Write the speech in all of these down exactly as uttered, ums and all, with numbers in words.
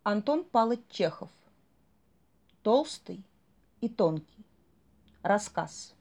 Антон Павлович Чехов. Толстый и тонкий. Рассказ.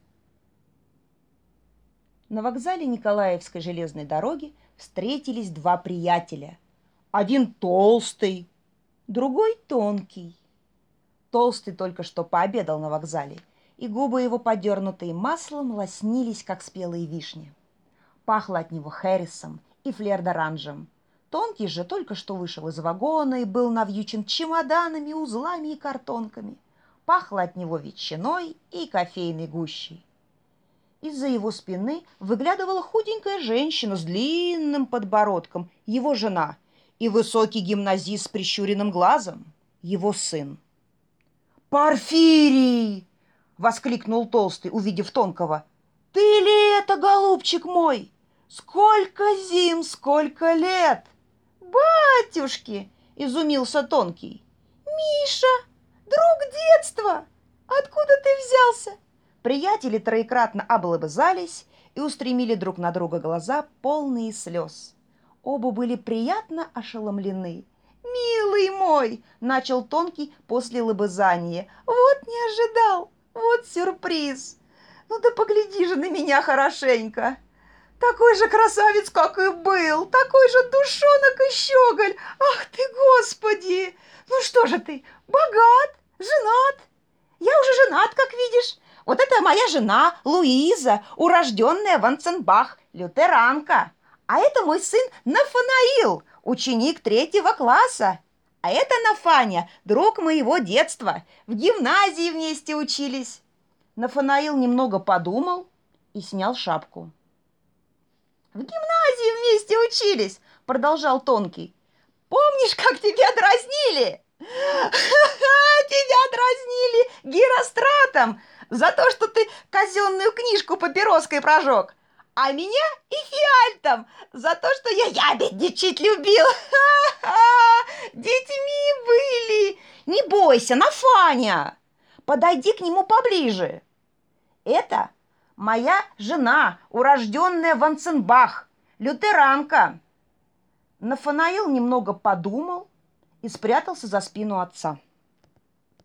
На вокзале Николаевской железной дороги встретились два приятеля. Один толстый, другой тонкий. Толстый только что пообедал на вокзале, и губы его, подернутые маслом, лоснились, как спелые вишни. Пахло от него хересом и флер-д'оранжем. Тонкий же только что вышел из вагона и был навьючен чемоданами, узлами и картонками. Пахло от него ветчиной и кофейной гущей. Из-за его спины выглядывала худенькая женщина с длинным подбородком, его жена, и высокий гимназист с прищуренным глазом, его сын. «Порфирий!» — воскликнул Толстый, увидев Тонкого. «Ты ли это, голубчик мой? Сколько зим, сколько лет!» «Батюшки!» — изумился Тонкий. «Миша, друг детства! Откуда ты взялся?» Приятели троекратно облобызались и устремили друг на друга глаза, полные слез. Оба были приятно ошеломлены. «Милый мой!» — начал Тонкий после лобызания. «Вот не ожидал! Вот сюрприз! Ну да погляди же на меня хорошенько! Такой же красавец, как и был! Такой же душонок и щеголь! Ах ты, Господи! Ну что же ты, богат, женат? Я уже женат, как видишь. Вот это моя жена Луиза, урожденная Ванценбах, лютеранка. А это мой сын Нафанаил, ученик третьего класса. А это Нафаня, друг моего детства. В гимназии вместе учились». Нафанаил немного подумал и снял шапку. «В гимназии вместе учились», — продолжал Тонкий. «Помнишь, как тебя дразнили?» «Тебя дразнили Геростратом за то, что ты казенную книжку папироской прожег, а меня и Фиальтом за то, что я ябедничать любил. Детьми были. Не бойся, Нафаня, подойди к нему поближе. Это моя жена, урожденная Ванценбах, лютеранка». Нафанаил немного подумал и спрятался за спину отца.